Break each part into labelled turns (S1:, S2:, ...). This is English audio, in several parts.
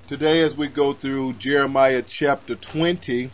S1: Today, as we go through Jeremiah chapter 20,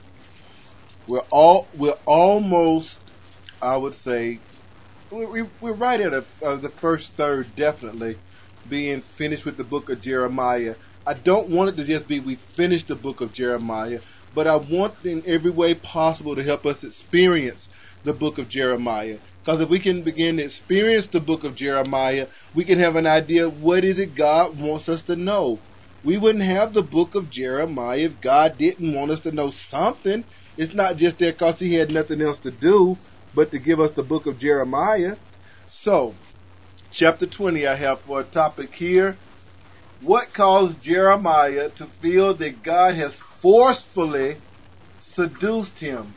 S1: we're almost, I would say, we're right at the first third, definitely being finished with the book of Jeremiah. I don't want it to just be we finished the book of Jeremiah, but I want in every way possible to help us experience the book of Jeremiah. Because if we can begin to experience the book of Jeremiah, we can have an idea of what is it God wants us to know. We wouldn't have the book of Jeremiah if God didn't want us to know something. It's not just there because he had nothing else to do but to give us the book of Jeremiah. So, chapter 20 I have for a topic here. What caused Jeremiah to feel that God has forcefully seduced him?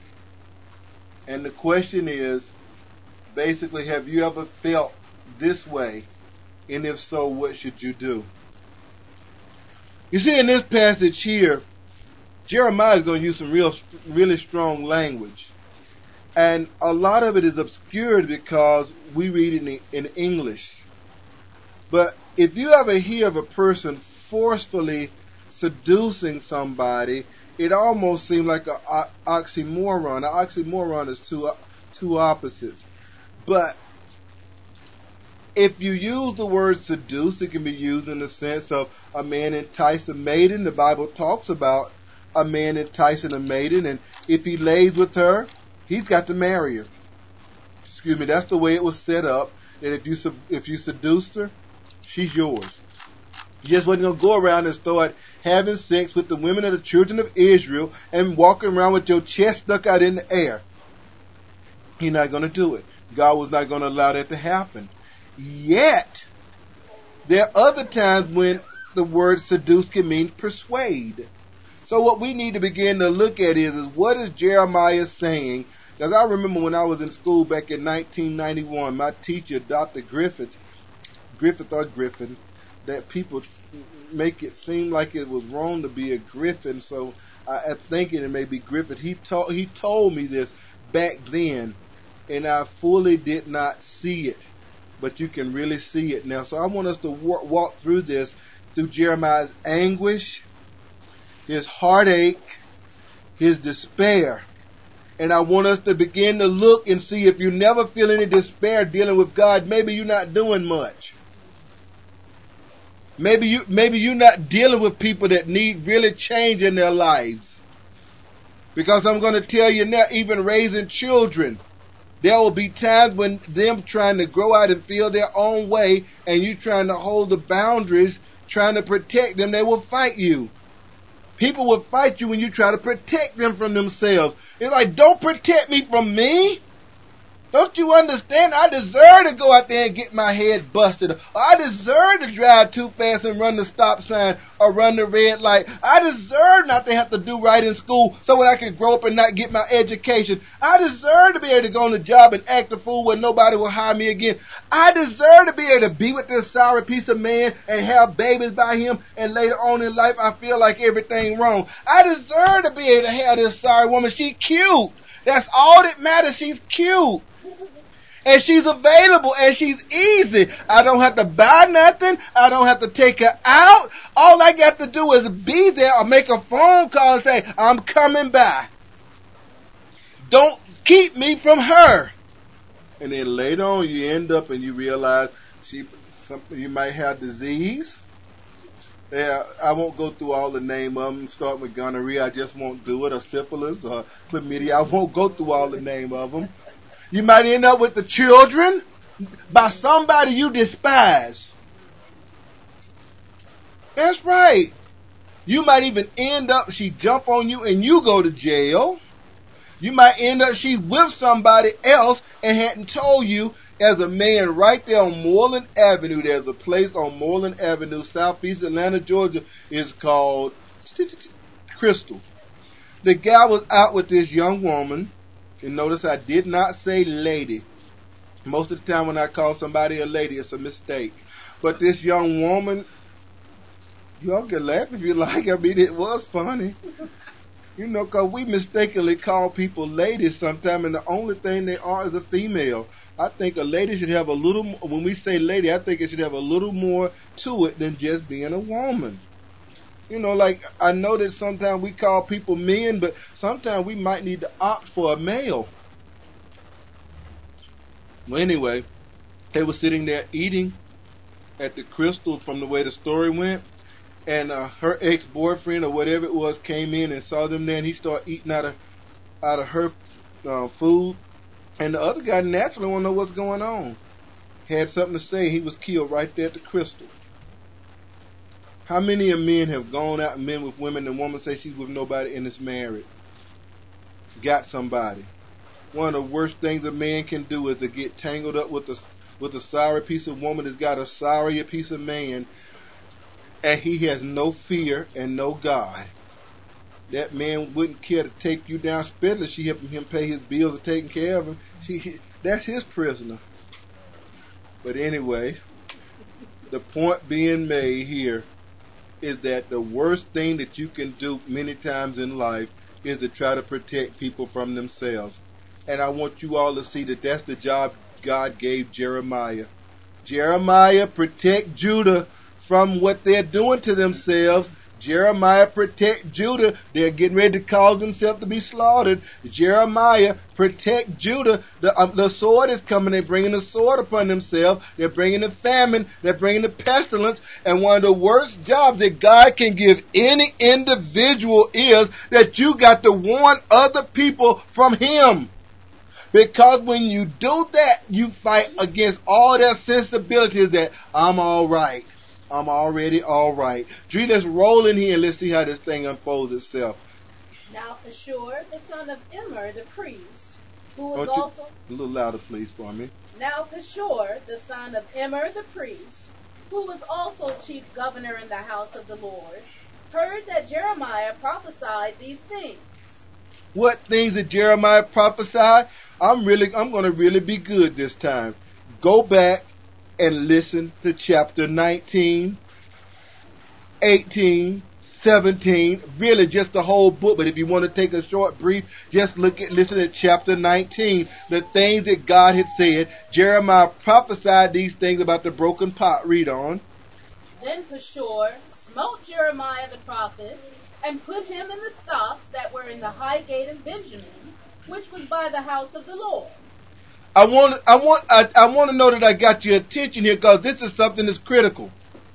S1: And the question is, basically, have you ever felt this way? And if so, what should you do? You see, in this passage here, Jeremiah is going to use some really strong language. And a lot of it is obscured because we read it in English. But if you ever hear of a person forcefully seducing somebody, it almost seems like an oxymoron. An oxymoron is two opposites. But if you use the word seduce, it can be used in the sense of a man entice a maiden. The Bible talks about a man enticing a maiden, and if he lays with her, he's got to marry her. Excuse me, that's the way it was set up. That if you seduced her, she's yours. You just wasn't going to go around and start having sex with the women of the children of Israel and walking around with your chest stuck out in the air. He's not going to do it. God was not going to allow that to happen. Yet, there are other times when the word seduce can mean persuade. So what we need to begin to look at is what is Jeremiah saying? Because I remember when I was in school back in 1991, my teacher, Dr. Griffin, that people make it seem like it was wrong to be a Griffin, so I'm thinking it may be Griffin. He told me this back then, and I fully did not see it. But you can really see it now. So I want us to walk through this, through Jeremiah's anguish, his heartache, his despair. And I want us to begin to look and see if you never feel any despair dealing with God, maybe you're not doing much. Maybe you're not dealing with people that need really change in their lives. Because I'm going to tell you now, even raising children, there will be times when them trying to grow out and feel their own way and you trying to hold the boundaries, trying to protect them, they will fight you. People will fight you when you try to protect them from themselves. It's like, don't protect me from me. Don't you understand? I deserve to go out there and get my head busted. I deserve to drive too fast and run the stop sign or run the red light. I deserve not to have to do right in school so that I can grow up and not get my education. I deserve to be able to go on the job and act a fool where nobody will hire me again. I deserve to be able to be with this sorry piece of man and have babies by him, and later on in life I feel like everything wrong. I deserve to be able to have this sorry woman. She's cute. That's all that matters. She's cute. And she's available and she's easy. I don't have to buy nothing. I don't have to take her out. All I got to do is be there or make a phone call and say, I'm coming by. Don't keep me from her. And then later on you end up and you realize you might have disease. Yeah, I won't go through all the name of them. Start with gonorrhea. I just won't do it. Or syphilis or chlamydia. I won't go through all the name of them. You might end up with the children by somebody you despise. That's right. You might even end up, she jump on you and you go to jail. You might end up, she's with somebody else and hadn't told you. As a man right there on Moreland Avenue, there's a place on Moreland Avenue, southeast Atlanta, Georgia, is called Crystal. The guy was out with this young woman. And notice I did not say lady. Most of the time when I call somebody a lady, it's a mistake. But this young woman, y'all can laugh if you like. I mean, it was funny. You know, because we mistakenly call people ladies sometimes, and the only thing they are is a female. I think a lady should have a little, when we say lady, I think it should have a little more to it than just being a woman. Like I know that sometimes we call people men, but sometimes we might need to opt for a male. Well, anyway, they were sitting there eating at the Crystal from the way the story went, and her ex-boyfriend or whatever it was came in and saw them there, and he started eating out of her food, and the other guy naturally want to know what's going on. Had something to say. He was killed right there at the Crystal. How many of men have gone out and been with women and woman say she's with nobody and is married? Got somebody. One of the worst things a man can do is to get tangled up with a sorry piece of woman that's got a sorrier piece of man, and he has no fear and no God. That man wouldn't care to take you down, especially she helping him pay his bills and taking care of him. That's his prisoner. But anyway, the point being made here is that the worst thing that you can do many times in life is to try to protect people from themselves. And I want you all to see that that's the job God gave Jeremiah. Jeremiah, protect Judah from what they're doing to themselves. Jeremiah, protect Judah. They're getting ready to cause themselves to be slaughtered. Jeremiah, protect Judah. The sword is coming. They're bringing the sword upon themselves. They're bringing the famine. They're bringing the pestilence. And one of the worst jobs that God can give any individual is that you got to warn other people from Him. Because when you do that, you fight against all their sensibilities that I'm all right. I'm already all right. Dree, let's roll in here and let's see how this thing unfolds itself.
S2: Now Pashur, the son of Immer, the priest, who was also...
S1: A little louder, please, for me.
S2: Now Pashur, the son of Immer, the priest, who was also chief governor in the house of the Lord, heard that Jeremiah prophesied these things.
S1: What things did Jeremiah prophesy? I'm going to really be good this time. Go back and listen to chapter 19, 18, 17, really just the whole book. But if you want to take a short brief, just listen to chapter 19, the things that God had said. Jeremiah prophesied these things about the broken pot. Read on.
S2: Then Pashur smote Jeremiah the prophet and put him in the stocks that were in the high gate of Benjamin, which was by the house of the Lord.
S1: I want to know that I got your attention here, because this is something that's critical.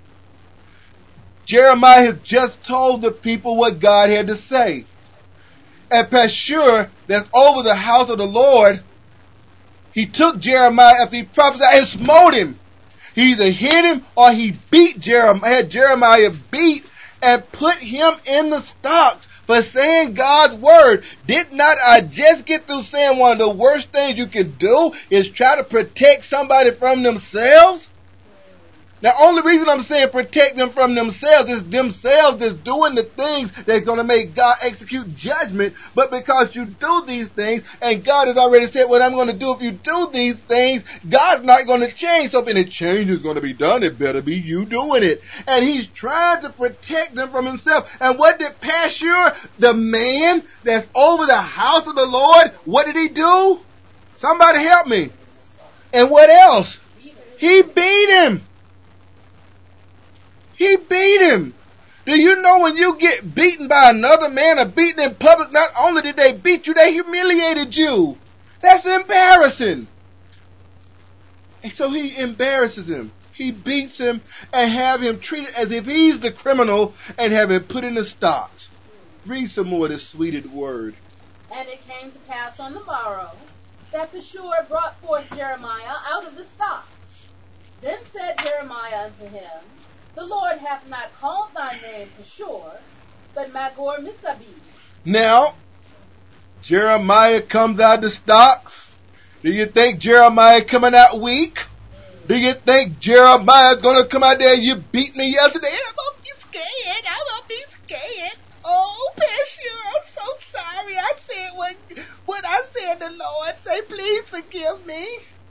S1: Jeremiah has just told the people what God had to say. And Pashur, that's over the house of the Lord, he took Jeremiah after he prophesied and smote him. He either hit him or he beat Jeremiah, had Jeremiah beat and put him in the stocks for saying God's word. Did not I just get through saying one of the worst things you can do is try to protect somebody from themselves? The only reason I'm saying protect them from themselves is themselves that's doing the things that's going to make God execute judgment. But because you do these things, and God has already said what I'm going to do if you do these things, God's not going to change. So if any change is going to be done, it better be you doing it. And He's trying to protect them from Himself. And what did Pashur, the man that's over the house of the Lord, what did he do? Somebody help me. And what else? He beat him. He beat him. Do you know when you get beaten by another man or beaten in public, not only did they beat you, they humiliated you. That's embarrassing. And so he embarrasses him. He beats him and have him treated as if he's the criminal and have him put in the stocks. Read some more of this sweeted word.
S2: And it came to pass on the morrow that Pashur brought forth Jeremiah out of the stocks. Then said Jeremiah unto him, The Lord hath not called thy name Pashur, but Magor Mitzabib.
S1: Now, Jeremiah comes out of the stocks. Do you think Jeremiah coming out weak? Do you think Jeremiah's going to come out there, you beat me yesterday? I'm going to be scared. I'm going to be scared. Oh, Pashur, I'm so sorry. I said what I said to the Lord. Say, please forgive me.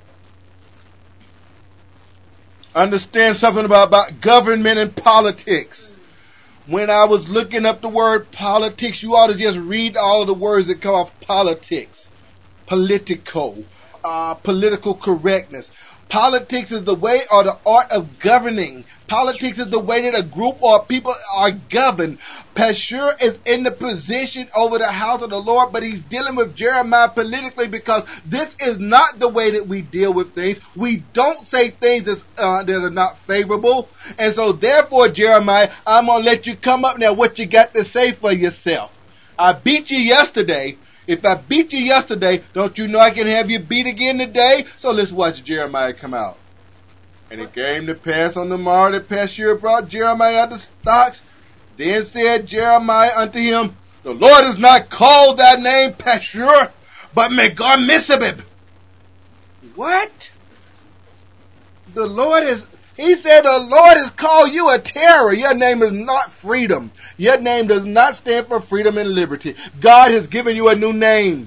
S1: Understand something about government and politics. When I was looking up the word politics, you ought to just read all of the words that come off politics. Political correctness. Politics is the way or the art of governing. Politics is the way that a group or people are governed. Pashur is in the position over the house of the Lord, but he's dealing with Jeremiah politically because this is not the way that we deal with things. We don't say things that are not favorable. And so therefore, Jeremiah, I'm going to let you come up now. What you got to say for yourself? I beat you yesterday. If I beat you yesterday, don't you know I can have you beat again today? So let's watch Jeremiah come out. And it came to pass on the morrow that Pashur brought Jeremiah out of stocks. Then said Jeremiah unto him, the Lord has not called thy name Pashur, but Megor-Mizabib. What? He said the Lord has called you a terror. Your name is not freedom. Your name does not stand for freedom and liberty. God has given you a new name.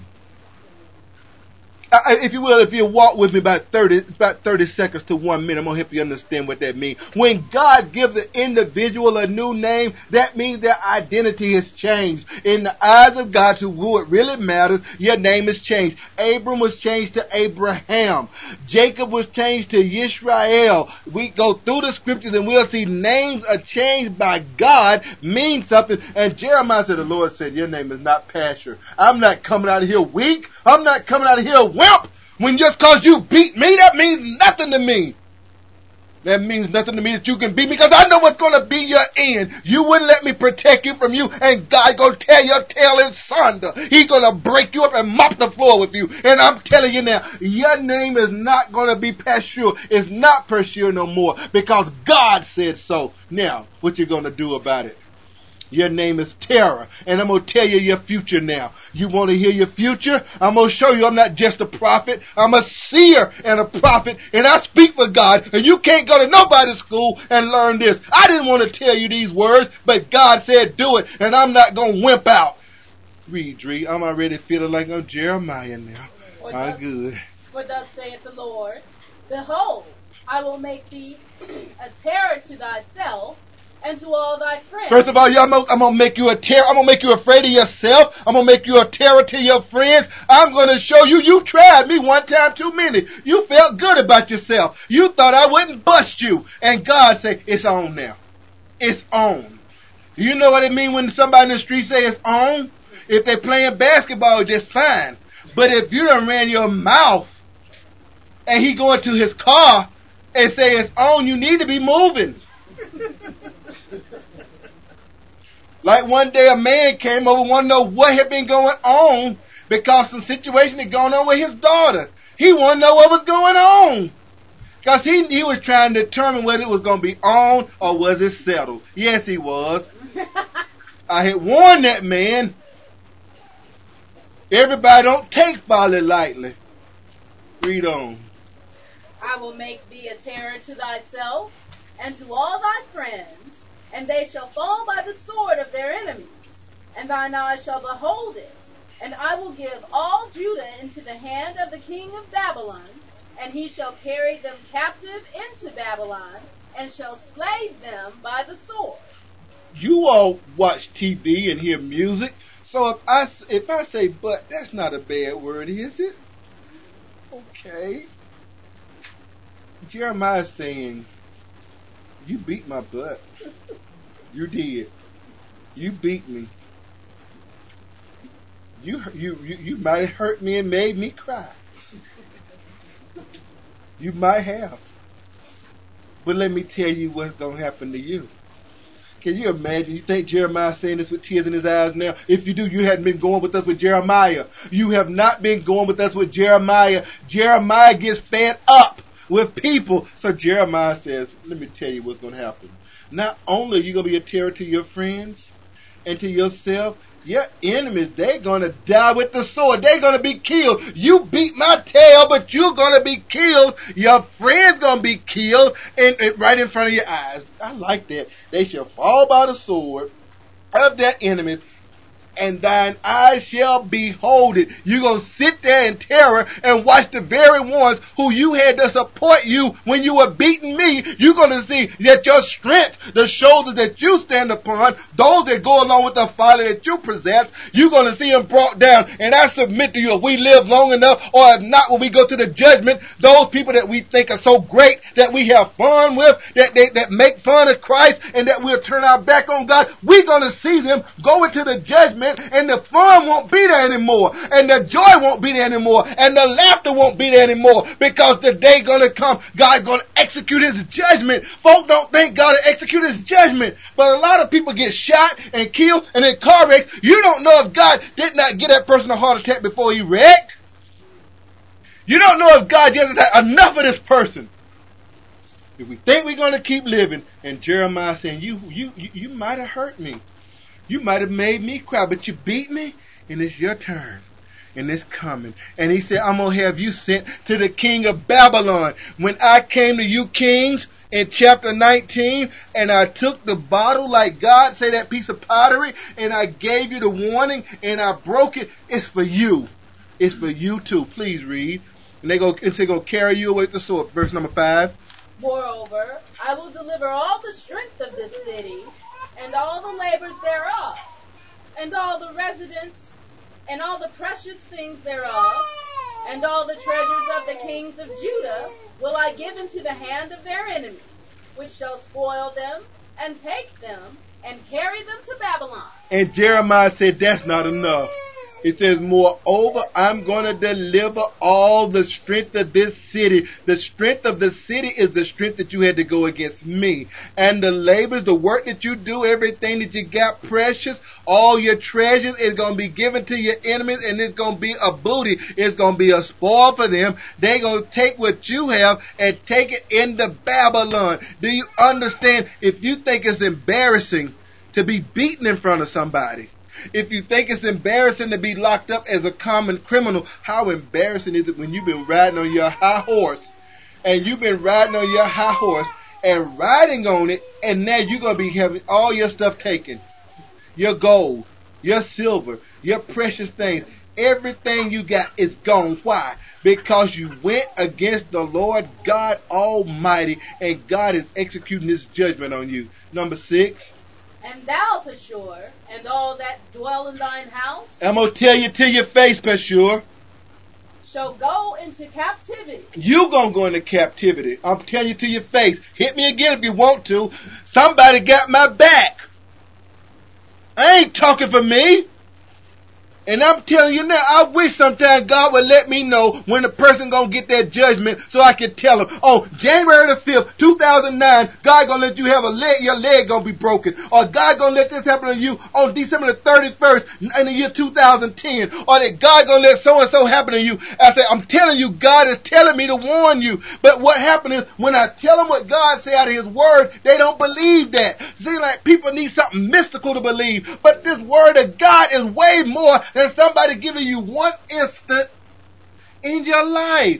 S1: If you will, if you walk with me about 30 seconds to 1 minute, I'm going to help you understand what that means. When God gives an individual a new name, that means their identity has changed. In the eyes of God, to who it really matters, your name is changed. Abram was changed to Abraham. Jacob was changed to Yisrael. We go through the scriptures and we'll see names are changed by God mean something. And Jeremiah said, the Lord said, your name is not Pashur. I'm not coming out of here weak. I'm not coming out of here wimp. When just cause you beat me, that means nothing to me. That means nothing to me that you can beat me because I know what's going to be your end. You wouldn't let me protect you from you and God going to tear your tail in sunder. He's going to break you up and mop the floor with you. And I'm telling you now, your name is not going to be Pashur. It's not Pashur no more because God said so. Now, what you going to do about it? Your name is terror. And I'm going to tell you your future now. You want to hear your future? I'm going to show you I'm not just a prophet. I'm a seer and a prophet. And I speak for God. And you can't go to nobody's school and learn this. I didn't want to tell you these words, but God said do it. And I'm not going to wimp out. Read, Dree. I'm already feeling like I'm Jeremiah now. I'm good.
S2: For thus saith the Lord, behold, I will make thee a terror to thyself, and to all thy friends.
S1: First of all, I'm going to make you a terror. I'm going to make you afraid of yourself. I'm going to make you a terror to your friends. I'm going to show you, you tried me one time too many. You felt good about yourself. You thought I wouldn't bust you. And God said, it's on now. It's on. Do you know what it means when somebody in the street say it's on? If they're playing basketball, just fine. But if you done ran your mouth and he go into his car and say it's on, you need to be moving. Like one day a man came over, wanted to know what had been going on because some situation had gone on with his daughter. He wanted to know what was going on. Because he was trying to determine whether it was going to be on or was it settled. Yes, he was. I had warned that man. Everybody don't take folly lightly. Read on.
S2: I will make thee a terror to thyself and to all thy friends, and they shall fall by the sword of their enemies, and thine eyes shall behold it. And I will give all Judah into the hand of the king of Babylon, and he shall carry them captive into Babylon, and shall slay them by the sword.
S1: You all watch TV and hear music, so if I say but, that's not a bad word, is it? Okay. Jeremiah's saying, you beat my butt. You did. You beat me. You might have hurt me and made me cry. You might have. But let me tell you what's going to happen to you. Can you imagine? You think Jeremiah saying this with tears in his eyes now? If you do, you hadn't been going with us with Jeremiah. You have not been going with us with Jeremiah. Jeremiah gets fed up with people. So Jeremiah says, let me tell you what's going to happen. Not only are you going to be a terror to your friends and to yourself, your enemies, they're going to die with the sword. They're going to be killed. You beat my tail, but you're going to be killed. Your friends going to be killed and right in front of your eyes. I like that. They shall fall by the sword of their enemies, and thine eyes shall behold it. You're going to sit there in terror and watch the very ones who you had to support you when you were beating me. You're going to see that your strength, the shoulders that you stand upon, those that go along with the folly that you possess, you're going to see them brought down. And I submit to you, if we live long enough, or if not, when we go to the judgment, those people that we think are so great, that we have fun with, that make fun of Christ, and that we'll turn our back on God, we're going to see them go into the judgment, and the fun won't be there anymore, and the joy won't be there anymore, and the laughter won't be there anymore, because the day gonna come, God's gonna execute His judgment. Folk don't think God will execute His judgment, but a lot of people get shot and killed and in car wrecks. You don't know if God did not give that person a heart attack before he wrecked. You don't know if God just said, enough of this person. If we think we're gonna keep living, and Jeremiah saying, you might have hurt me. You might have made me cry, but you beat me, and it's your turn. And it's coming. And he said, I'm going to have you sent to the king of Babylon. When I came to you kings in chapter 19, and I took the bottle like God, say that piece of pottery, and I gave you the warning, and I broke it, it's for you. It's for you too. Please read. And they're going to carry you away with the sword. Verse number 5.
S2: Moreover, I will deliver all the strength of this city, and all the labors thereof, and all the residents, and all the precious things thereof, and all the treasures of the kings of Judah will I give into the hand of their enemies, which shall spoil them, and take them, and carry them to Babylon.
S1: And Jeremiah said, that's not enough. It says, moreover, I'm going to deliver all the strength of this city. The strength of the city is the strength that you had to go against me. And the labors, the work that you do, everything that you got precious, all your treasures is going to be given to your enemies, and it's going to be a booty. It's going to be a spoil for them. They're going to take what you have and take it into Babylon. Do you understand? If you think it's embarrassing to be beaten in front of somebody, if you think it's embarrassing to be locked up as a common criminal, how embarrassing is it when you've been riding on your high horse, and you've been riding on your high horse and riding on it, and now you're going to be having all your stuff taken. Your gold, your silver, your precious things, everything you got is gone. Why? Because you went against the Lord God Almighty, and God is executing His judgment on you. Number 6.
S2: And thou, Pashur, and all that dwell in thine house,
S1: I'm going to tell you to your face, Pashur,
S2: shall go into captivity.
S1: You going to go into captivity. I'm telling you to your face. Hit me again if you want to. Somebody got my back. I ain't talking for me. And I'm telling you now, I wish sometimes God would let me know when the person gonna get that judgment so I can tell him, oh, January the 5th, 2009, God gonna let you have a leg, your leg gonna be broken. Or God gonna let this happen to you on December the 31st in the year 2010. Or that God gonna let so-and-so happen to you. I say, I'm telling you, God is telling me to warn you. But what happened is, when I tell them what God said out of His Word, they don't believe that. See, like people need something mystical to believe. But this Word of God is way more than somebody giving you one instant in your life.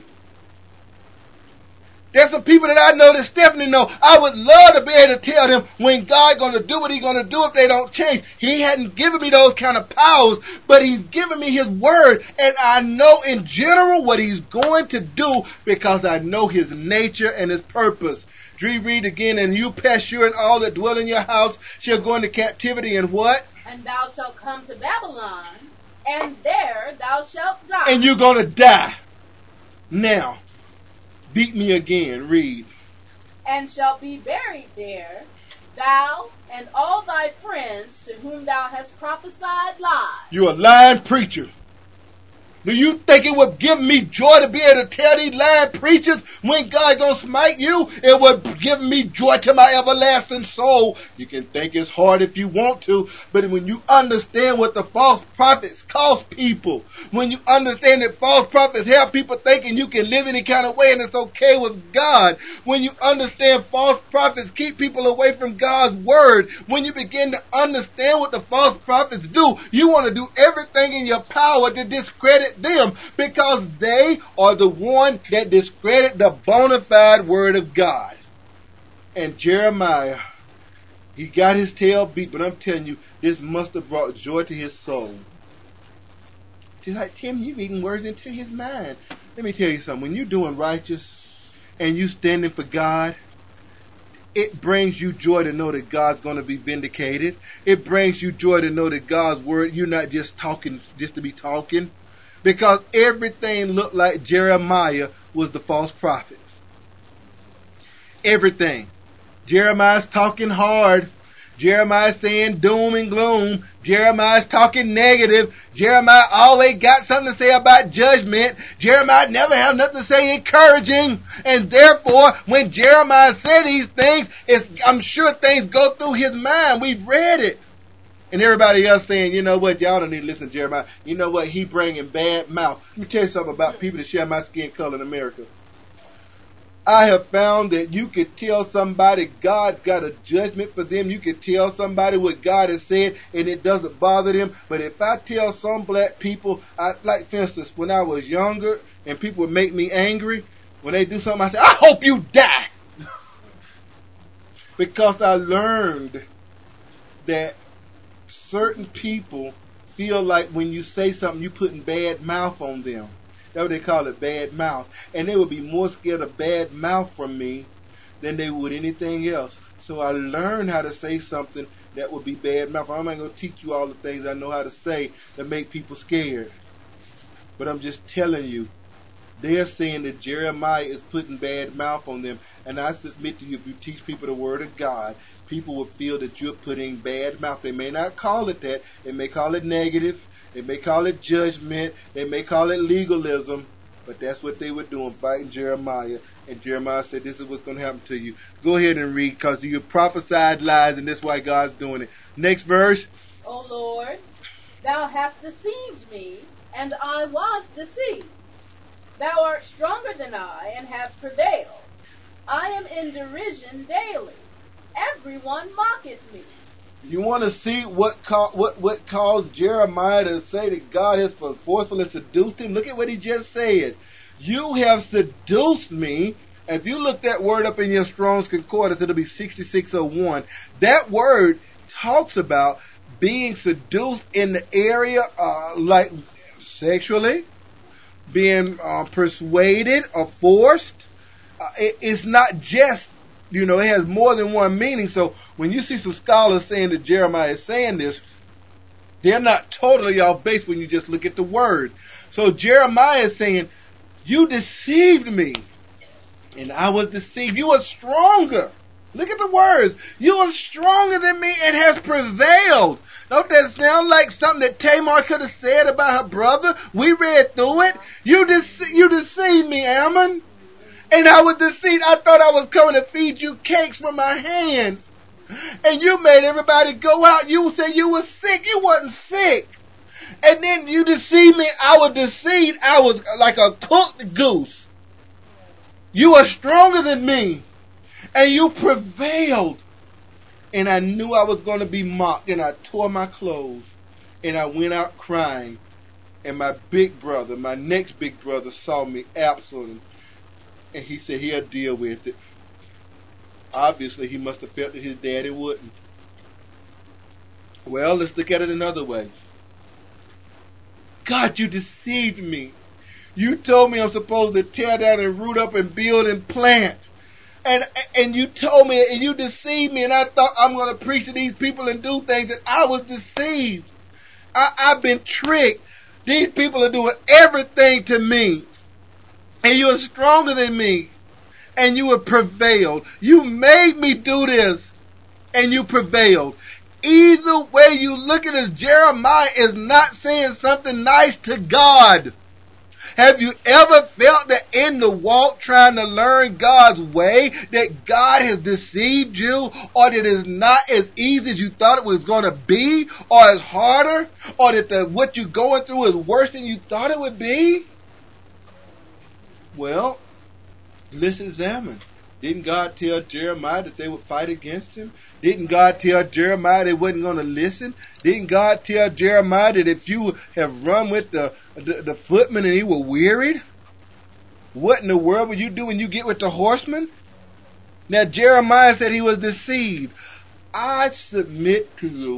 S1: There's some people that I know that Stephanie know. I would love to be able to tell them when God going to do what He's going to do if they don't change. He hadn't given me those kind of powers, but He's given me His Word, and I know in general what He's going to do because I know His nature and His purpose. Read again, and you, Pashur, and all that dwell in your house shall go into captivity, and what?
S2: And thou shalt come to Babylon, and there thou shalt die.
S1: And you're going to die. Now, beat me again. Read.
S2: And shalt be buried there, thou and all thy friends to whom thou hast prophesied lies.
S1: You're a lying preacher. Do you think it would give me joy to be able to tell these lying preachers when God gonna smite you? It would give me joy to my everlasting soul. You can think it's hard if you want to, but when you understand what the false prophets cost people, when you understand that false prophets have people thinking you can live any kind of way and it's okay with God, when you understand false prophets keep people away from God's Word, when you begin to understand what the false prophets do, you want to do everything in your power to discredit them, because they are the one that discredit the bona fide Word of God. And Jeremiah He got his tail beat, but I'm telling you, this must have brought joy to his soul. Just like, Tim, you reading words into his mind. Let me tell you something. When you're doing righteous and you standing for God, it brings you joy to know that God's going to be vindicated. It brings you joy to know that God's word, you're not just talking just to be talking. Because everything looked like Jeremiah was the false prophet. Everything. Jeremiah's talking hard. Jeremiah's saying doom and gloom. Jeremiah's talking negative. Jeremiah always got something to say about judgment. Jeremiah never have nothing to say encouraging. And therefore, when Jeremiah said these things, I'm sure things go through his mind. We've read it. And everybody else saying, you know what, y'all don't need to listen to Jeremiah. You know what, he bringing bad mouth. Let me tell you something about people that share my skin color in America. I have found that you could tell somebody God's got a judgment for them. You could tell somebody what God has said and it doesn't bother them. But if I tell some black people, like for instance, when I was younger and people would make me angry, when they do something, I say, I hope you die. Because I learned that certain people feel like when you say something, you're putting bad mouth on them. That's what they call it, bad mouth. And they would be more scared of bad mouth from me than they would anything else. So I learned how to say something that would be bad mouth. I'm not going to teach you all the things I know how to say that make people scared. But I'm just telling you, they're saying that Jeremiah is putting bad mouth on them. And I submit to you, if you teach people the word of God, people will feel that you're putting bad mouth. They may not call it that. They may call it negative. They may call it judgment. They may call it legalism. But that's what they were doing, fighting Jeremiah. And Jeremiah said, this is what's going to happen to you. Go ahead and read, because you prophesied lies, and that's why God's doing it. Next verse.
S2: O Lord, thou hast deceived me, and I was deceived. Thou art stronger than I, and hast prevailed. I am in derision daily. Everyone mocketh me.
S1: You want to see what caused Jeremiah to say that God has forcefully seduced him? Look at what he just said. You have seduced me. If you look that word up in your Strong's Concordance, it'll be 6601. That word talks about being seduced in the area like sexually, being persuaded or forced. It's not just, it has more than one meaning. So when you see some scholars saying that Jeremiah is saying this, they're not totally off base when you just look at the word. So Jeremiah is saying, you deceived me, and I was deceived. You were stronger. Look at the words. You are stronger than me and has prevailed. Don't that sound like something that Tamar could have said about her brother? We read through it. You deceived me, Ammon. And I was deceived. I thought I was coming to feed you cakes from my hands. And you made everybody go out. You said you were sick. You wasn't sick. And then you deceived me. I was deceived. I was like a cooked goose. You are stronger than me. And you prevailed. And I knew I was going to be mocked. And I tore my clothes. And I went out crying. And my next big brother saw me, Absalom. And he said he'll deal with it. Obviously, he must have felt that his daddy wouldn't. Well, let's look at it another way. God, you deceived me. You told me I'm supposed to tear down and root up and build and plant. And you told me, and you deceived me, and I thought I'm going to preach to these people and do things, and I was deceived. I've been tricked. These people are doing everything to me. And you are stronger than me. And you have prevailed. You made me do this. And you prevailed. Either way you look at it, Jeremiah is not saying something nice to God. Have you ever felt that in the walk trying to learn God's way that God has deceived you, or that it's not as easy as you thought it was going to be, or it's harder, or that what you're going through is worse than you thought it would be? Well, let's examine. Didn't God tell Jeremiah that they would fight against him? Didn't God tell Jeremiah they wasn't going to listen? Didn't God tell Jeremiah that if you have run with the footmen and he were wearied, what in the world will you do when you get with the horsemen? Now Jeremiah said he was deceived. I submit to you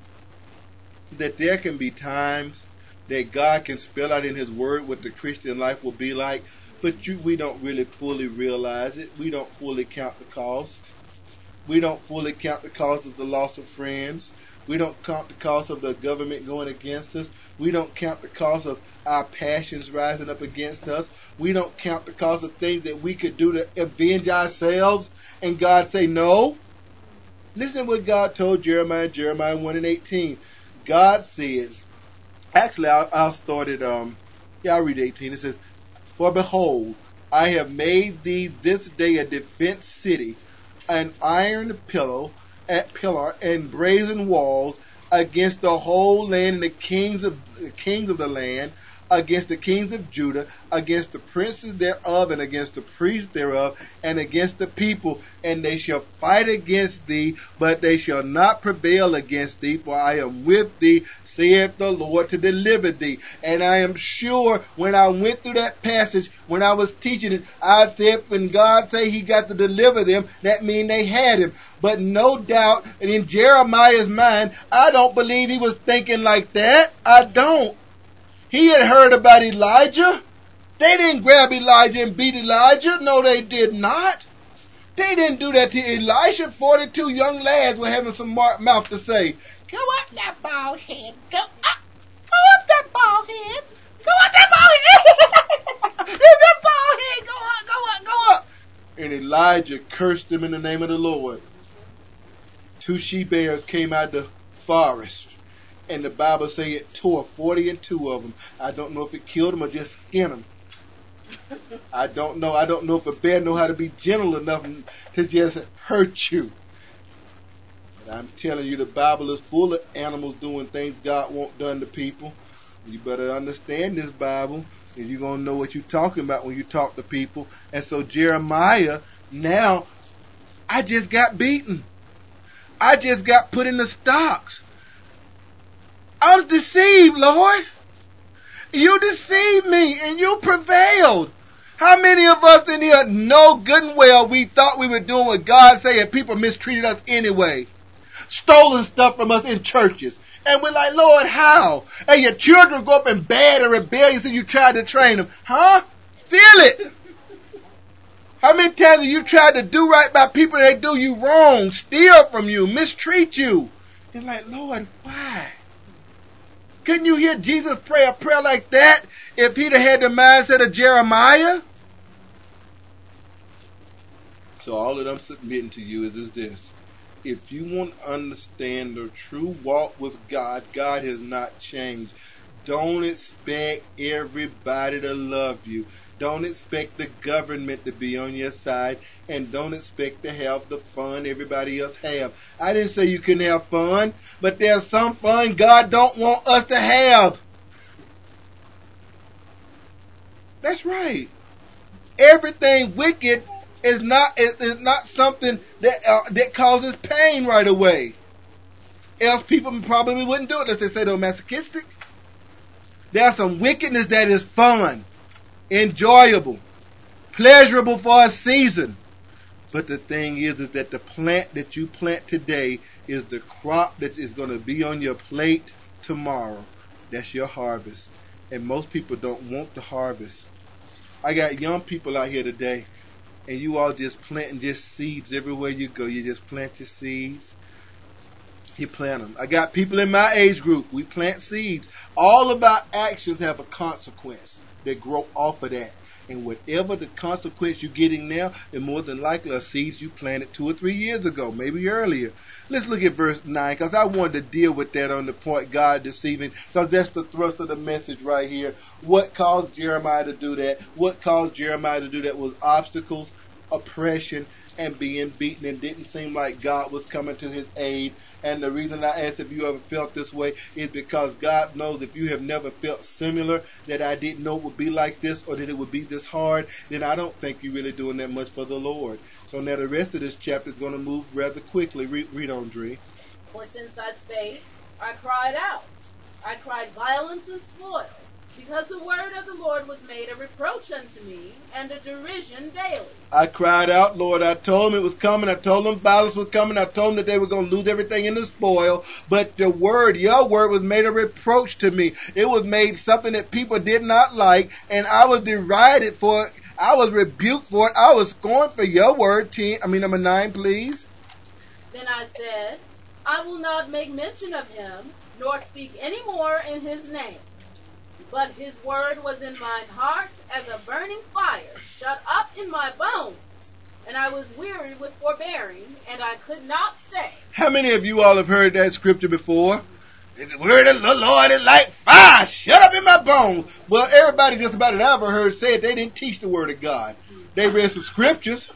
S1: that there can be times that God can spell out in His Word what the Christian life will be like, but we don't really fully realize it. We don't fully count the cost. We don't fully count the cost of the loss of friends. We don't count the cost of the government going against us. We don't count the cost of our passions rising up against us. We don't count the cost of things that we could do to avenge ourselves. And God say, no. Listen to what God told Jeremiah 1:18. God says, actually, I'll start at, I'll read 18. It says, for behold, I have made thee this day a defense city, an iron pillar and brazen walls against the whole land and the kings of the land, against the kings of Judah, against the princes thereof, and against the priests thereof, and against the people. And they shall fight against thee, but they shall not prevail against thee, for I am with thee, saith the Lord, to deliver thee. And I am sure when I went through that passage, when I was teaching it, I said when God say He got to deliver them, that means they had Him. But no doubt, and in Jeremiah's mind, I don't believe he was thinking like that. I don't. He had heard about Elijah. They didn't grab Elijah and beat Elijah. No, they did not. They didn't do that to Elisha. 42 young lads were having some mouth to say, go up that bald head. Go up that bald head. Go up that bald head. That bald head. Go up. And Elijah cursed them in the name of the Lord. 2 she-bears came out of the forest. And the Bible says it tore 42 of them. I don't know if it killed them or just skinned them. I don't know. I don't know if a bear know how to be gentle enough to just hurt you. But I'm telling you, the Bible is full of animals doing things God won't done to people. You better understand this Bible, and you're going to know what you're talking about when you talk to people. And so Jeremiah, now, I just got beaten. I just got put in the stocks. I was deceived, Lord. You deceived me and you prevailed. How many of us in here know good and well we thought we were doing what God said and people mistreated us anyway? Stolen stuff from us in churches. And we're like, Lord, how? And your children go up in bad and rebellious and you tried to train them. Huh? Feel it. How many times have you tried to do right by people that do you wrong, steal from you, mistreat you? It's like, Lord, why? Couldn't you hear Jesus pray a prayer like that if he'd have had the mindset of Jeremiah? So all that I'm submitting to you is this. If you want to understand the true walk with God, God has not changed. Don't expect everybody to love you. Don't expect the government to be on your side. And don't expect to have the fun everybody else have. I didn't say you couldn't have fun, but there's some fun God don't want us to have. That's right. Everything wicked is not something that causes pain right away. Else people probably wouldn't do it unless they say they're masochistic. There's some wickedness that is fun, enjoyable, pleasurable for a season. But the thing is that the plant that you plant today is the crop that is going to be on your plate tomorrow. That's your harvest. And most people don't want the harvest. I got young people out here today, and you all just planting just seeds everywhere you go. You just plant your seeds. You plant them. I got people in my age group. We plant seeds. All of our actions have a consequence that grow off of that. And whatever the consequence you're getting now, is more than likely are seeds you planted 2 or 3 years ago, maybe earlier. Let's look at verse 9, because I wanted to deal with that on the point God deceiving, because that's the thrust of the message right here. What caused Jeremiah to do that? What caused Jeremiah to do that was obstacles, oppression, and being beaten. It didn't seem like God was coming to his aid. And the reason I asked if you ever felt this way is because God knows if you have never felt similar, that I didn't know it would be like this or that it would be this hard, then I don't think you're really doing that much for the Lord. So now the rest of this chapter is going to move rather quickly. Read on, Dree.
S2: For since I spake, I cried out. I cried violence and spoil. because the word of the Lord was made a reproach unto me, and a derision daily.
S1: I cried out, Lord. I told them it was coming. I told them violence was coming. I told them that they were going to lose everything in the spoil. But the word, your word, was made a reproach to me. It was made something that people did not like, and I was derided for it. I was rebuked for it. I was scorned for your word. Number 9, please.
S2: Then I said, I will not make mention of him, nor speak any more in his name. But his word was in mine heart as a burning fire, shut up in my bones. And I was weary with forbearing, and I could not stay.
S1: How many of you all have heard that scripture before? The word of the Lord is like fire, shut up in my bones. Well, everybody just about that I've ever heard say it, they didn't teach the word of God. They read some scriptures.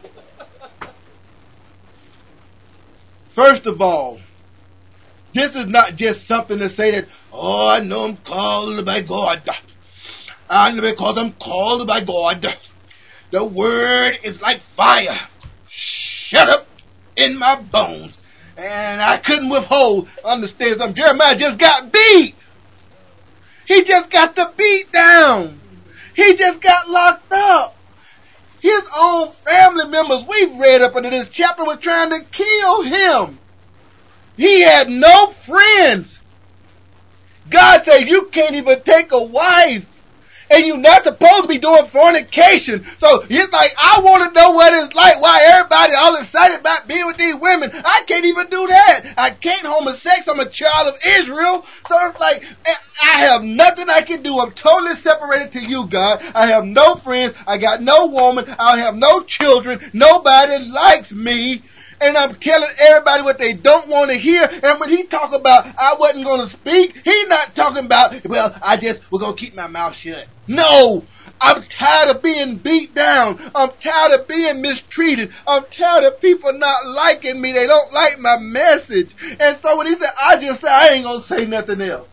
S1: First of all, this is not just something to say that, oh, I know I'm called by God. And because I'm called by God, the word is like fire. Shut up in my bones. And I couldn't withhold. Understand something? Jeremiah just got beat. He just got the beat down. He just got locked up. His own family members, we've read up into this chapter, were trying to kill him. He had no friends. God said you can't even take a wife. And you're not supposed to be doing fornication. So he's like, I want to know what it's like. Why everybody all excited about being with these women. I can't even do that. I can't homosex. I'm a child of Israel. So it's like, I have nothing I can do. I'm totally separated to you, God. I have no friends. I got no woman. I have no children. Nobody likes me. And I'm telling everybody what they don't want to hear. And when he talk about I wasn't going to speak, he's not talking about, well, we're going to keep my mouth shut. No! I'm tired of being beat down. I'm tired of being mistreated. I'm tired of people not liking me. They don't like my message. And so when he said, I ain't going to say nothing else.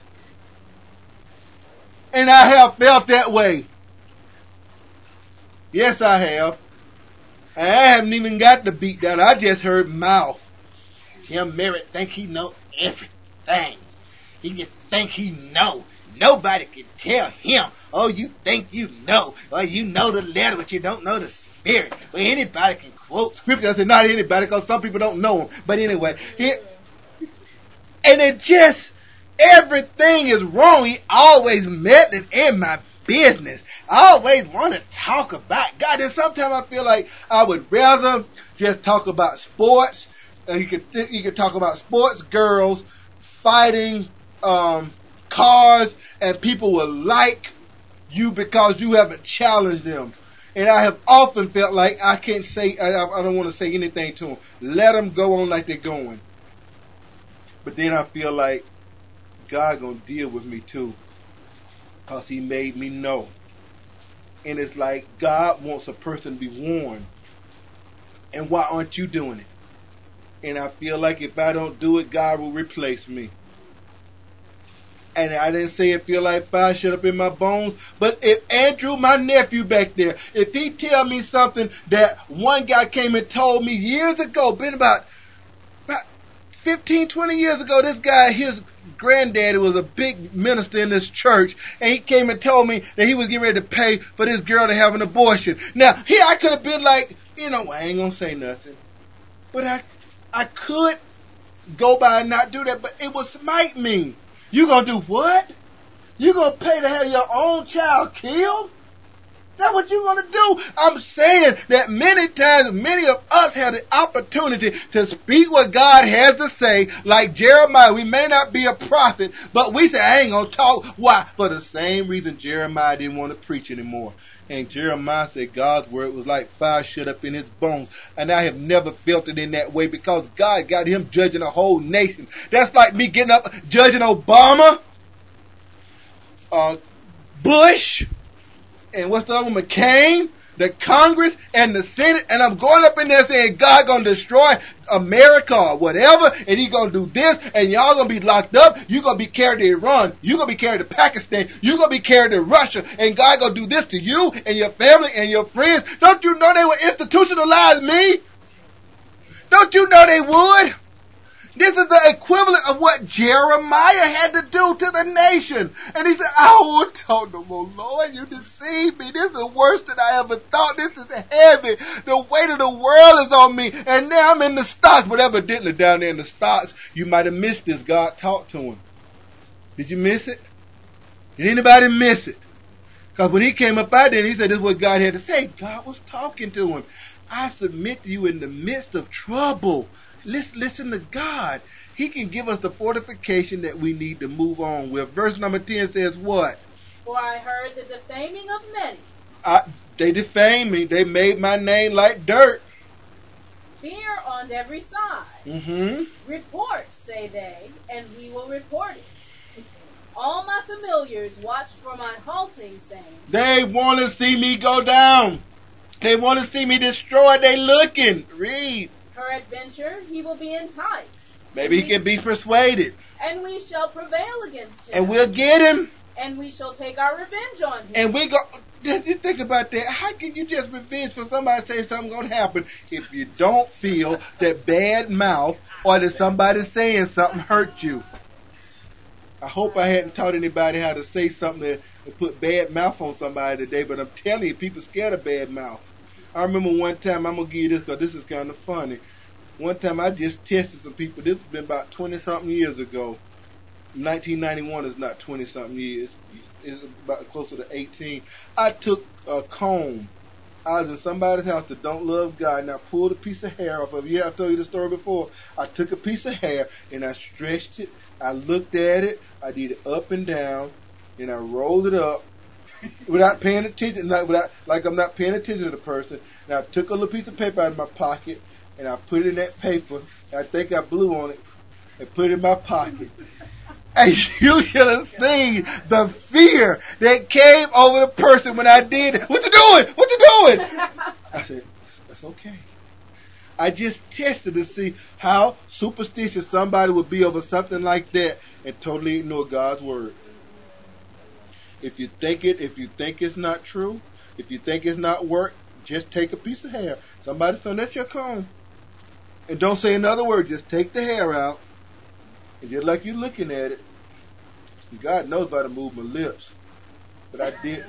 S1: And I have felt that way. Yes, I have. I haven't even got the beat down. I just heard mouth. Tim Merritt think he know everything. He just think he know. Nobody can tell him. Oh, you think you know. Or you know the letter, but you don't know the spirit. Well, anybody can quote scripture. I said not anybody, because some people don't know him. But anyway, and it just, everything is wrong. He always meddling in my business. I always want to talk about God. And sometimes I feel like I would rather just talk about sports. You could talk about sports, girls, fighting, cars, and people will like you because you haven't challenged them. And I have often felt like I can't say, I don't want to say anything to them. Let them go on like they're going. But then I feel like God gonna deal with me too, because he made me know. And it's like God wants a person to be warned. And why aren't you doing it? And I feel like if I don't do it, God will replace me. And I didn't say it feel like fire shut up in my bones. But if Andrew, my nephew back there, if he tell me something that one guy came and told me years ago, been about 15, 20 years ago, this guy, his granddaddy was a big minister in this church, and he came and told me that he was getting ready to pay for this girl to have an abortion. Now, here I could have been like, I ain't gonna say nothing. But I could go by and not do that, but it would smite me. You gonna do what? You gonna pay to have your own child killed? That's what you want to do. I'm saying that many times, many of us have the opportunity to speak what God has to say. Like Jeremiah, we may not be a prophet, but we say, I ain't going to talk. Why? For the same reason Jeremiah didn't want to preach anymore. And Jeremiah said God's word was like fire shut up in his bones. And I have never felt it in that way, because God got him judging a whole nation. That's like me getting up judging Obama, Bush, and what's the other one, McCain, the Congress, and the Senate, and I'm going up in there saying God gonna destroy America or whatever, and he gonna do this, and y'all gonna be locked up, you gonna be carried to Iran, you gonna be carried to Pakistan, you gonna be carried to Russia, and God gonna do this to you, and your family, and your friends. Don't you know they would institutionalize me? Don't you know they would? This is the equivalent of what Jeremiah had to do to the nation. And he said, I won't talk no more, Lord. You deceived me. This is worse than I ever thought. This is heavy. The weight of the world is on me. And now I'm in the stocks. But evidently down there in the stocks, you might have missed this. God talked to him. Did you miss it? Did anybody miss it? Because when he came up out there, he said, this is what God had to say. God was talking to him. I submit to you in the midst of trouble. Listen to God. He can give us the fortification that we need to move on with. Verse number 10 says what?
S2: For I heard the defaming of many.
S1: They defamed me. They made my name like dirt.
S2: Fear on every side. Report, say they, and we will report it. All my familiars watched for my halting, saying,
S1: they want to see me go down. They want to see me destroyed. They looking. Read.
S2: Peradventure, he will be enticed.
S1: Maybe he can be persuaded.
S2: And we shall prevail against him.
S1: And we'll get him.
S2: And we shall take our revenge on him.
S1: And we go. Just think about that. How can you just revenge for somebody to say something's going to happen if you don't feel that bad mouth or that somebody saying something hurt you? I hope I hadn't taught anybody how to say something and put bad mouth on somebody today, but I'm telling you, people scared of bad mouth. I remember one time, I'm going to give you this because this is kind of funny. One time I just tested some people. This has been about 20-something years ago. 1991 is not 20-something years. It's about closer to 18. I took a comb. I was in somebody's house that don't love God, and I pulled a piece of hair off of it. Yeah, I told you the story before. I took a piece of hair, and I stretched it. I looked at it. I did it up and down, and I rolled it up without paying attention, like I'm not paying attention to the person. And I took a little piece of paper out of my pocket, and I put it in that paper. And I think I blew on it and put it in my pocket. And you should have seen the fear that came over the person when I did it. What you doing? What you doing? I said, that's okay. I just tested to see how superstitious somebody would be over something like that and totally ignore God's word. If you think it's not true, if you think it's not work, just take a piece of hair. Somebody's saying, that's your comb. And don't say another word. Just take the hair out. And just like you're looking at it, God knows how to move my lips. But I didn't.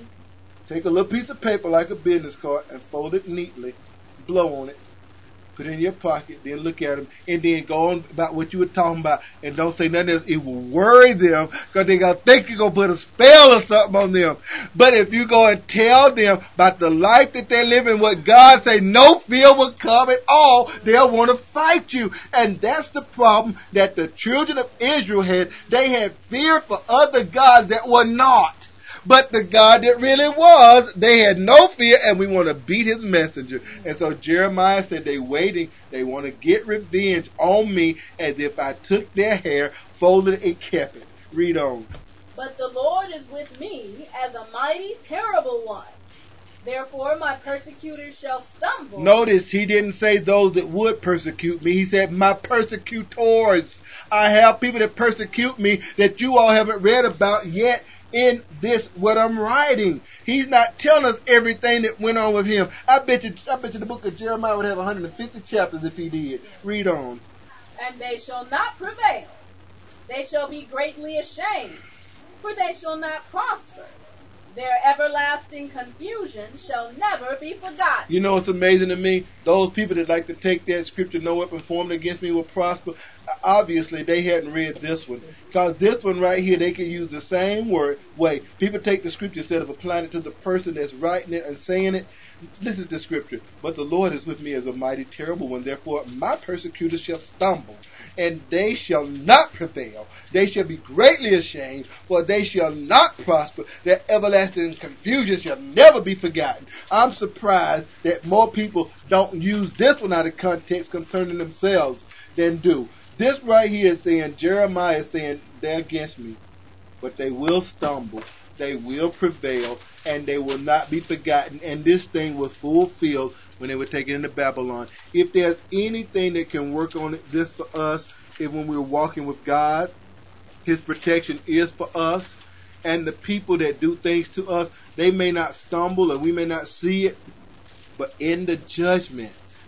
S1: Take a little piece of paper like a business card and fold it neatly. Blow on it. Put it in your pocket, then look at them, and then go on about what you were talking about, and don't say nothing else. It will worry them, because they're going to think you're going to put a spell or something on them. But if you go and tell them about the life that they're living, what God say, no fear will come at all, they'll want to fight you. And that's the problem that the children of Israel had. They had fear for other gods that were not. But the God that really was, they had no fear, and we want to beat his messenger. And so Jeremiah said they waiting, they want to get revenge on me as if I took their hair, folded it, and kept it. Read on.
S2: But the Lord is with me as a mighty, terrible one. Therefore my persecutors shall stumble.
S1: Notice he didn't say those that would persecute me. He said my persecutors. I have people that persecute me that you all haven't read about yet. In this, what I'm writing, he's not telling us everything that went on with him. I bet you the book of Jeremiah would have 150 chapters if he did. Read on.
S2: And they shall not prevail. They shall be greatly ashamed, for they shall not prosper. Their everlasting confusion shall never be forgotten.
S1: You know what's amazing to me? Those people that like to take that scripture, no weapon formed against me will prosper. Obviously, they hadn't read this one. Because this one right here, they can use the same way. People take the scripture instead of applying it to the person that's writing it and saying it. Listen to the scripture. But the Lord is with me as a mighty, terrible one. Therefore, my persecutors shall stumble, and they shall not prevail. They shall be greatly ashamed, for they shall not prosper. Their everlasting confusion shall never be forgotten. I'm surprised that more people don't use this one out of context concerning themselves than do. This right here is saying, Jeremiah is saying, they're against me, but they will stumble. They will prevail, and they will not be forgotten. And this thing was fulfilled when they were taken into Babylon. If there's anything that can work on this for us, is when we're walking with God, his protection is for us. And the people that do things to us, they may not stumble and we may not see it, but in the judgment,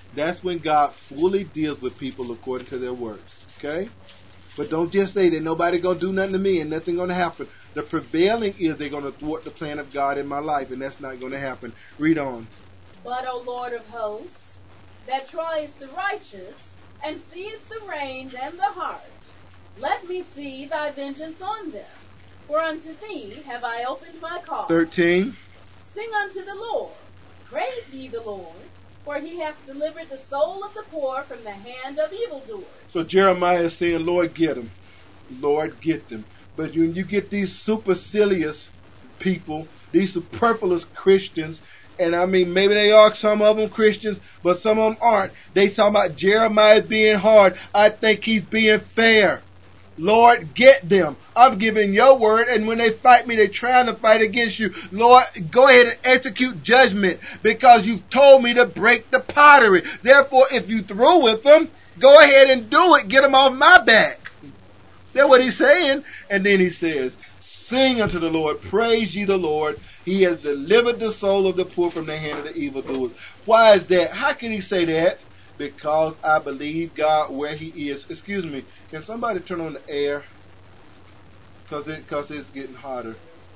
S1: That's when God fully deals with people according to their works. Okay? But don't just say that nobody gonna do nothing to me and nothing gonna happen. The prevailing is they're gonna thwart the plan of God in my life, and that's not gonna happen. Read on.
S2: But, O Lord of hosts, that triest the righteous, and seest the reins and the heart, let me see thy vengeance on them. For unto thee have I opened my cause.
S1: 13.
S2: Sing unto the Lord. Praise ye the Lord. For he hath delivered the soul of the poor from the hand of evildoers.
S1: So Jeremiah is saying, Lord, get them. Lord, get them. But when you get these supercilious people, these superfluous Christians, and I mean, maybe they are some of them Christians, but some of them aren't. They talking about Jeremiah being hard. I think he's being fair. Lord, get them. I'm giving your word, and when they fight me, they're trying to fight against you. Lord, go ahead and execute judgment because you've told me to break the pottery. Therefore, if you through with them, go ahead and do it. Get them off my back. That's what he's saying. And then he says, sing unto the Lord, praise ye the Lord. He has delivered the soul of the poor from the hand of the evildoers. Why is that? How can he say that? Because I believe God where he is. Excuse me. Can somebody turn on the air? Because it's getting hotter.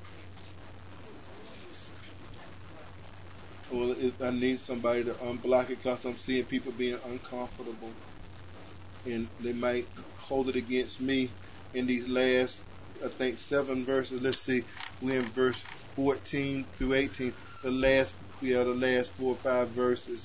S1: Well, I need somebody to unblock it because I'm seeing people being uncomfortable. And they might hold it against me in these last, I think, 7 verses. Let's see. We're in verse 14 through 18. The last 4 or 5 verses.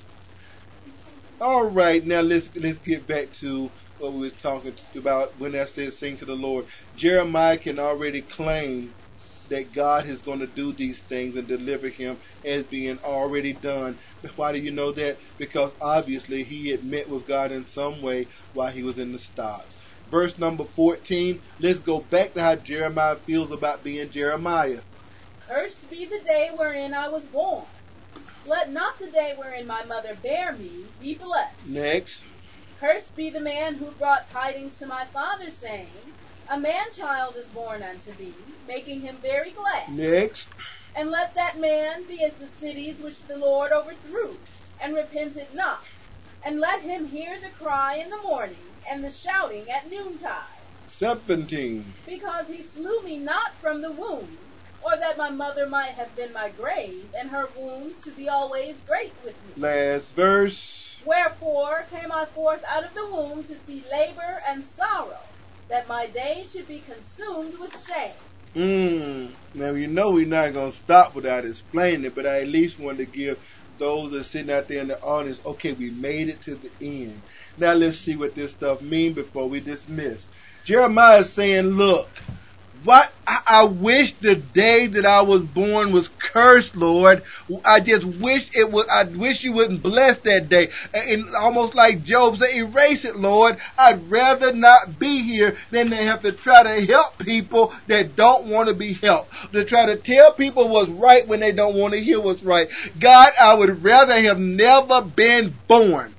S1: All right, now let's get back to what we were talking about when I said sing to the Lord. Jeremiah can already claim that God is going to do these things and deliver him as being already done. Why do you know that? Because obviously he had met with God in some way while he was in the stocks. Verse number 14, let's go back to how Jeremiah feels about being Jeremiah.
S2: Cursed be the day wherein I was born. Let not the day wherein my mother bare me be blessed.
S1: Next.
S2: Cursed be the man who brought tidings to my father, saying, a man-child is born unto thee, making him very glad.
S1: Next.
S2: And let that man be as the cities which the Lord overthrew, and repented not. And let him hear the cry in the morning, and the shouting at noontide.
S1: 17.
S2: Because he slew me not from the womb, or that my mother might have been my grave, and her womb to be always great with me.
S1: Last verse.
S2: Wherefore came I forth out of the womb to see labor and sorrow, that my days should be consumed with shame.
S1: Now you know we're not going to stop without explaining it, but I at least wanted to give those that are sitting out there in the audience, okay, we made it to the end. Now let's see what this stuff means before we dismiss. Jeremiah is saying, look, what I wish the day that I was born was cursed, Lord. I just wish it would. I wish you wouldn't bless that day. And almost like Job said, erase it, Lord. I'd rather not be here than to have to try to help people that don't want to be helped. To try to tell people what's right when they don't want to hear what's right. God, I would rather have never been born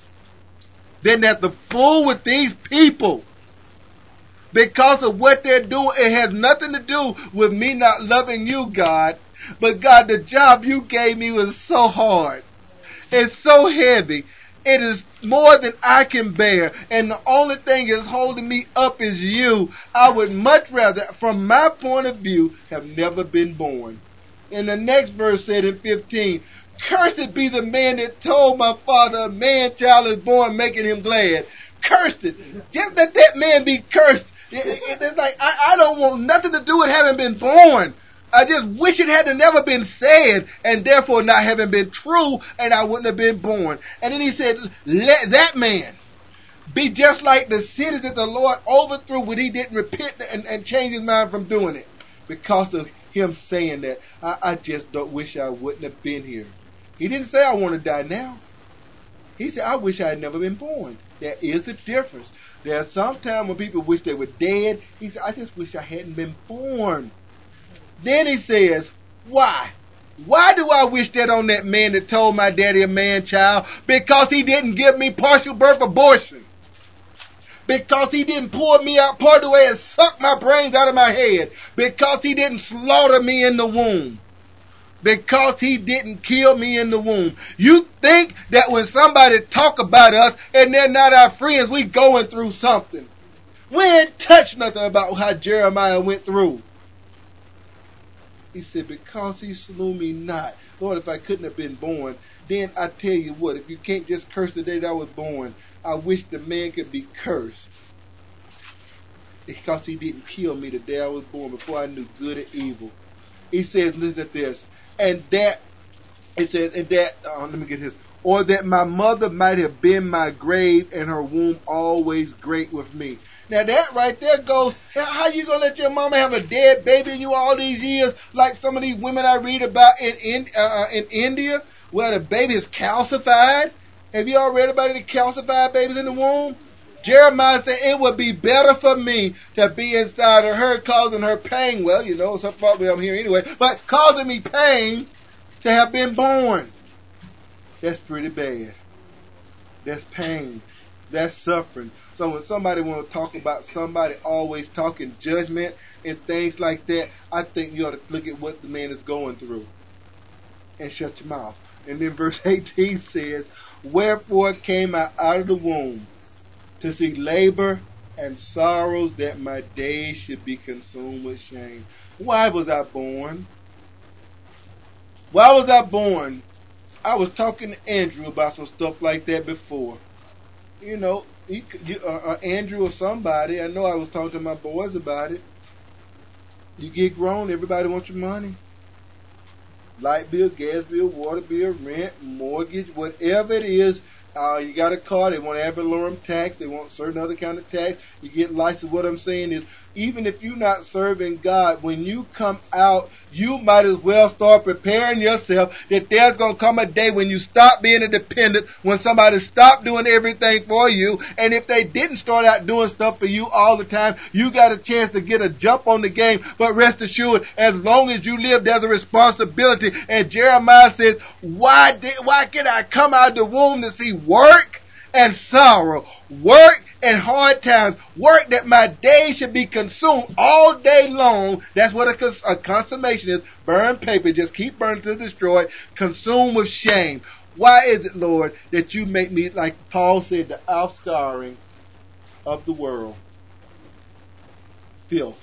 S1: than have to fool with these people. Because of what they're doing, it has nothing to do with me not loving you, God. But God, the job you gave me was so hard. It's so heavy. It is more than I can bear. And the only thing that's holding me up is you. I would much rather, from my point of view, have never been born. And the next verse said in 15, cursed be the man that told my father a man-child is born, making him glad. Cursed it. Just let that man be cursed. It's like, I don't want nothing to do with having been born. I just wish it had never been said, and therefore not having been true, and I wouldn't have been born. And then he said, let that man be just like the city that the Lord overthrew when he didn't repent and change his mind from doing it. Because of him saying that, I just don't wish I wouldn't have been here. He didn't say I want to die now. He said, I wish I had never been born. There is a difference. There's sometimes when people wish they were dead. He said, I just wish I hadn't been born. Then he says, why? Why do I wish that on that man that told my daddy a man-child? Because he didn't give me partial birth abortion. Because he didn't pull me out part of the way and suck my brains out of my head. Because he didn't slaughter me in the womb. because he didn't kill me in the womb. You think that when somebody talk about us and they're not our friends, we going through something. We ain't touched nothing about how Jeremiah went through. He said, because he slew me not. Lord, if I couldn't have been born, then I tell you what, if you can't just curse the day that I was born, I wish the man could be cursed. Because he didn't kill me the day I was born, before I knew good and evil. He says, listen to this. And that, it says, and that, let me get this. Or that my mother might have been my grave and her womb always great with me. Now that right there goes, how you gonna let your mama have a dead baby in you all these years, like some of these women I read about in India, where the baby is calcified? Have you all read about any calcified babies in the womb? Jeremiah said it would be better for me to be inside of her, causing her pain. Well, you know, so probably I'm here anyway, but causing me pain to have been born. That's pretty bad. That's pain. That's suffering. So when somebody want to talk about somebody always talking judgment and things like that, I think you ought to look at what the man is going through and shut your mouth. And then verse 18 says, wherefore came I out of the womb to see labor and sorrows, that my days should be consumed with shame. Why was I born? Why was I born? I was talking to Andrew about some stuff like that before. You know, Andrew or somebody, I know I was talking to my boys about it. You get grown, everybody wants your money. Light bill, gas bill, water bill, rent, mortgage, whatever it is. You got a car, they want ad valorem tax, they want certain other kind of tax. You get licensed. What I'm saying is, even if you're not serving God, when you come out, you might as well start preparing yourself that there's going to come a day when you stop being a dependent, when somebody stop doing everything for you, and if they didn't start out doing stuff for you all the time, you got a chance to get a jump on the game. But rest assured, as long as you live, there's a responsibility. And Jeremiah says, why can I come out of the womb to see work and sorrow, work and hard times, work that my days should be consumed all day long? That's what a consummation is. Burn paper, just keep burning to destroy it, consumed with shame. Why is it, Lord, that you make me, like Paul said, the offscouring of the world? Filth.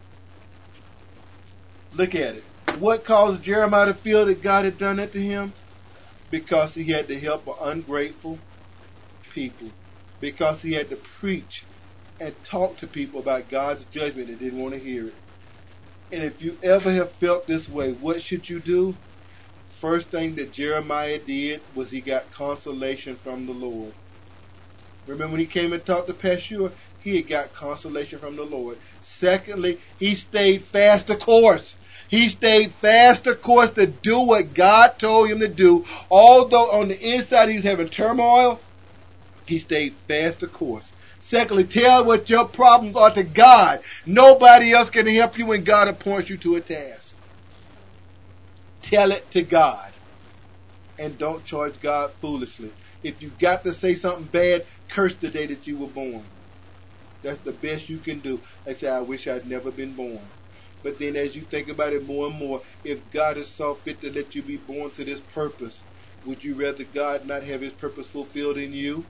S1: Look at it. What caused Jeremiah to feel that God had done that to him? Because he had to help an ungrateful people. Because he had to preach and talk to people about God's judgment that didn't want to hear it. And if you ever have felt this way, what should you do? First thing that Jeremiah did was he got consolation from the Lord. Remember when he came and talked to Pashur? He had got consolation from the Lord. Secondly, he stayed fast the course. He stayed fast the course to do what God told him to do. Although on the inside he was having turmoil, he stayed fast the course. Secondly, tell what your problems are to God. Nobody else can help you when God appoints you to a task. Tell it to God. And don't charge God foolishly. If you got to say something bad, curse the day that you were born. That's the best you can do. I say, I wish I'd never been born. But then as you think about it more and more, if God is saw fit to let you be born to this purpose, would you rather God not have his purpose fulfilled in you?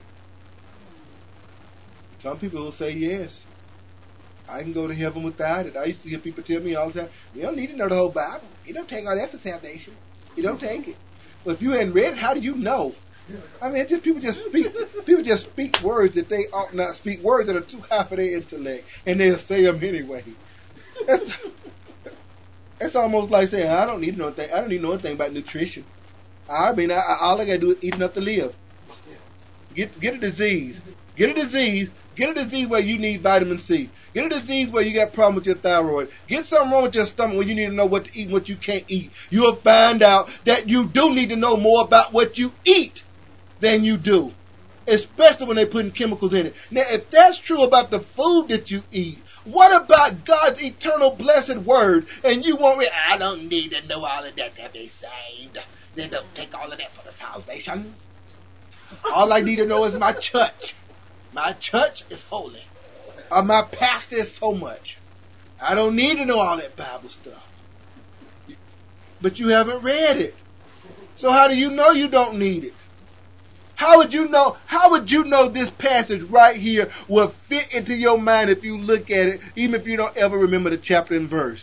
S1: Some people will say yes. I can go to heaven without it. I used to hear people tell me all the time, you don't need to know the whole Bible. You don't take all that for salvation. You don't take it. Well, if you hadn't read it, how do you know? I mean, people just speak words that they ought not speak, words that are too high for their intellect, and they'll say them anyway. That's almost like saying, I don't need to know anything. I don't need to know anything about nutrition. I mean, all I got to do is eat enough to live. Get a disease. Get a disease where you need vitamin C. Get a disease where you got a problem with your thyroid. Get something wrong with your stomach where you need to know what to eat and what you can't eat. You'll find out that you do need to know more about what you eat than you do. Especially when they're putting chemicals in it. Now, if that's true about the food that you eat, what about God's eternal blessed word? And you won't I don't need to know all of that to be saved. They don't take all of that for the salvation. All I need to know is my church. My church is holy. Or my pastor is so much. I don't need to know all that Bible stuff. but you haven't read it. So how do you know you don't need it? How would you know this passage right here will fit into your mind if you look at it, even if you don't ever remember the chapter and verse?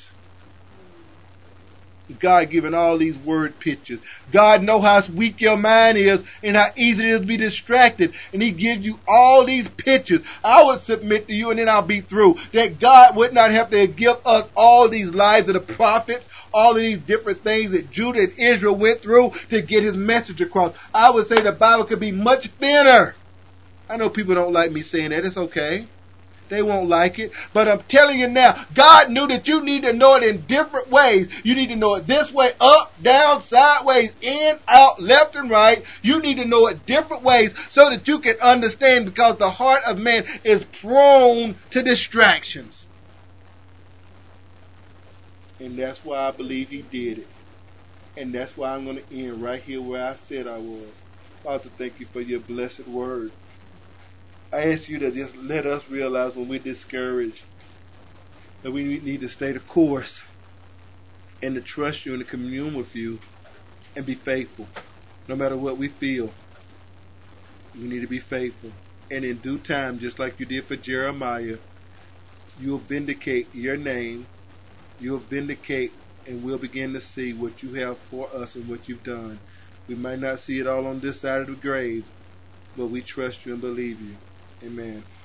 S1: God giving all these word pictures. God knows how weak your mind is and how easy it is to be distracted. And He gives you all these pictures. I would submit to you, and then I'll be through, that God would not have to give us all these lives of the prophets, all of these different things that Judah and Israel went through to get His message across. I would say the Bible could be much thinner. I know people don't like me saying that. It's okay. They won't like it. But I'm telling you now, God knew that you need to know it in different ways. You need to know it this way, up, down, sideways, in, out, left, and right. You need to know it different ways so that you can understand, because the heart of man is prone to distractions. And that's why I believe He did it. And that's why I'm going to end right here where I said I was. Father, thank You for Your blessed word. I ask You to just let us realize when we're discouraged that we need to stay the course and to trust You and to commune with You and be faithful. No matter what we feel, we need to be faithful. And in due time, just like You did for Jeremiah, You'll vindicate Your name. You'll vindicate, and we'll begin to see what You have for us and what You've done. We might not see it all on this side of the grave, but we trust You and believe You. Amen.